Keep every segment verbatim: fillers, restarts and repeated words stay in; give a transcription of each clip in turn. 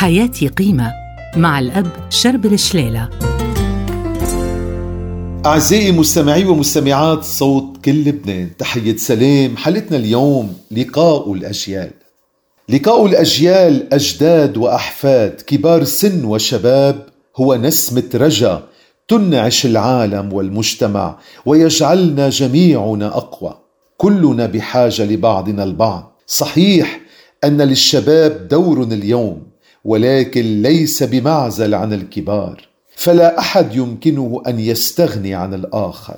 حياتي قيمة مع الأب شربل شليلة. أعزائي مستمعي ومستمعات صوت كل لبنان، تحية سلام. حلقتنا اليوم لقاء الأجيال. لقاء الأجيال، أجداد وأحفاد، كبار سن وشباب، هو نسمة رجا تنعش العالم والمجتمع ويجعلنا جميعنا أقوى. كلنا بحاجة لبعضنا البعض. صحيح أن للشباب دور اليوم، ولكن ليس بمعزل عن الكبار، فلا أحد يمكنه أن يستغني عن الآخر.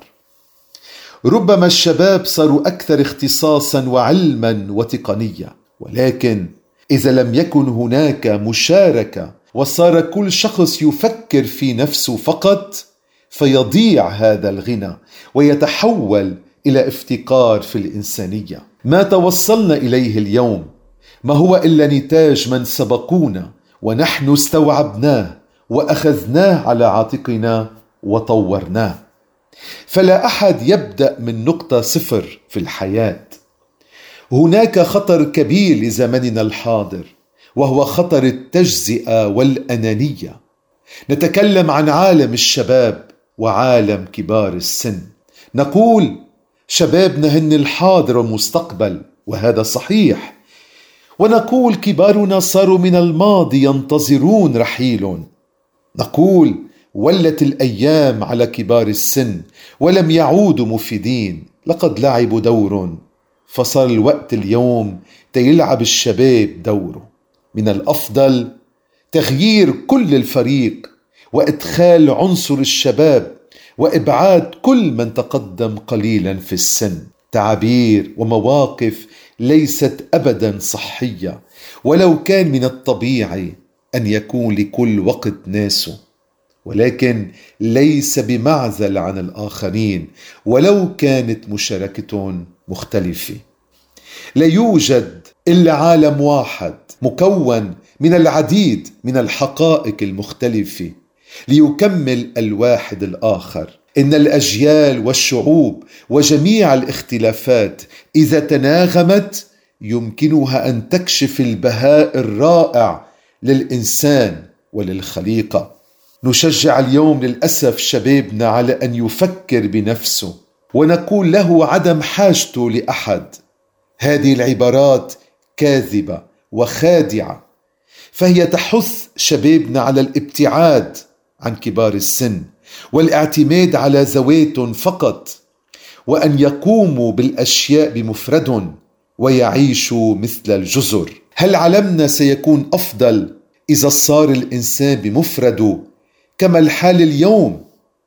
ربما الشباب صاروا أكثر اختصاصا وعلما وتقنية، ولكن إذا لم يكن هناك مشاركة وصار كل شخص يفكر في نفسه فقط، فيضيع هذا الغنى ويتحول إلى افتقار في الإنسانية. ما توصلنا إليه اليوم ما هو إلا نتاج من سبقونا، ونحن استوعبناه وأخذناه على عاتقنا وطورناه. فلا أحد يبدأ من نقطة صفر في الحياة. هناك خطر كبير لزمننا الحاضر، وهو خطر التجزئة والأنانية. نتكلم عن عالم الشباب وعالم كبار السن. نقول شبابنا هن الحاضر والمستقبل، وهذا صحيح، ونقول كبارنا صاروا من الماضي ينتظرون رحيل. نقول ولت الأيام على كبار السن ولم يعودوا مفيدين، لقد لعبوا دور، فصار الوقت اليوم تيلعب الشباب دوره. من الأفضل تغيير كل الفريق وإدخال عنصر الشباب وإبعاد كل من تقدم قليلا في السن. تعابير ومواقف ليست أبدا صحية، ولو كان من الطبيعي أن يكون لكل وقت ناسه، ولكن ليس بمعزل عن الآخرين ولو كانت مشاركتهم مختلفة. لا يوجد إلا عالم واحد مكون من العديد من الحقائق المختلفة ليكمل الواحد الآخر. إن الأجيال والشعوب وجميع الاختلافات إذا تناغمت يمكنها أن تكشف البهاء الرائع للإنسان وللخليقة. نشجع اليوم للأسف شبابنا على أن يفكر بنفسه، ونقول له عدم حاجته لأحد. هذه العبارات كاذبة وخادعة، فهي تحث شبابنا على الابتعاد عن كبار السن والاعتماد على ذواتهم فقط، وأن يقوموا بالأشياء بمفردهم ويعيشوا مثل الجزر. هل علمنا سيكون أفضل إذا صار الإنسان بمفرده كما الحال اليوم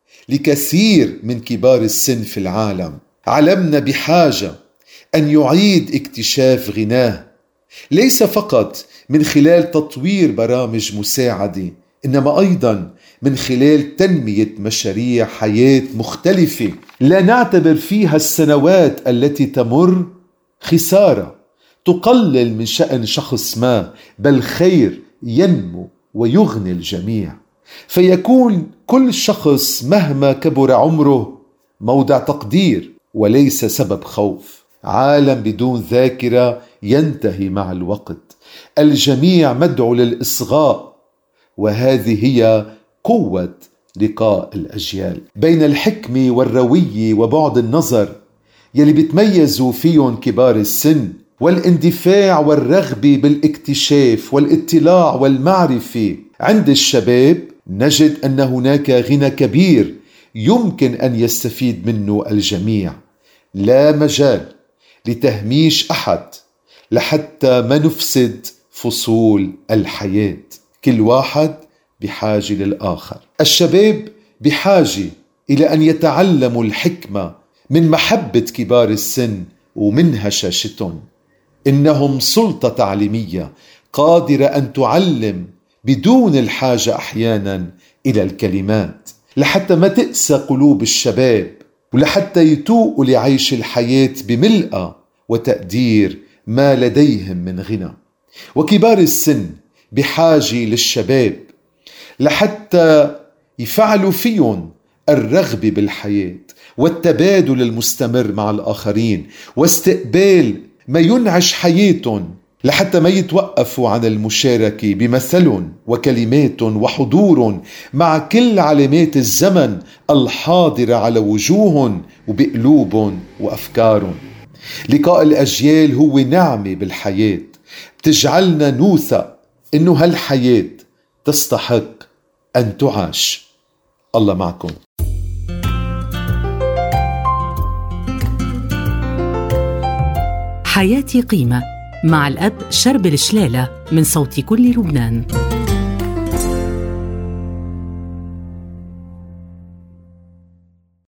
لكثير من كبار السن في العالم؟ علمنا بحاجة أن يعيد اكتشاف غناه، ليس فقط من خلال تطوير برامج مساعدة، إنما أيضا من خلال تنمية مشاريع حياة مختلفة لا نعتبر فيها السنوات التي تمر خسارة تقلل من شأن شخص ما، بل خير ينمو ويغني الجميع، فيكون كل شخص مهما كبر عمره موضع تقدير وليس سبب خوف. عالم بدون ذاكرة ينتهي مع الوقت. الجميع مدعو للإصغاء، وهذه هي قوة لقاء الأجيال. بين الحكمة والروية وبعد النظر يلي بتميزوا فيهم كبار السن، والاندفاع والرغبة بالاكتشاف والاطلاع والمعرفة عند الشباب، نجد أن هناك غنى كبير يمكن أن يستفيد منه الجميع. لا مجال لتهميش أحد لحتى ما نفسد فصول الحياة. كل واحد بحاجة للآخر. الشباب بحاجة إلى أن يتعلموا الحكمة من محبة كبار السن ومن هشاشتهم. إنهم سلطة تعليمية قادرة أن تعلم بدون الحاجة أحيانا إلى الكلمات، لحتى ما تأسى قلوب الشباب، ولحتى يتوقوا لعيش الحياة بملئة وتقدير ما لديهم من غنى. وكبار السن بحاجة للشباب لحتى يفعلوا فيهم الرغبة بالحياة والتبادل المستمر مع الآخرين واستقبال ما ينعش حياتهم لحتى ما يتوقفوا عن المشاركة بمثل وكلمات وحضور مع كل علامات الزمن الحاضرة على وجوههم وبقلوبهم وأفكارهم. لقاء الأجيال هو نعمة بالحياة بتجعلنا نوثق إنه هالحياة تستحق أن تعاش. الله معكم. حياتي قيمة مع الأب شربل شلالة من صوت كل لبنان.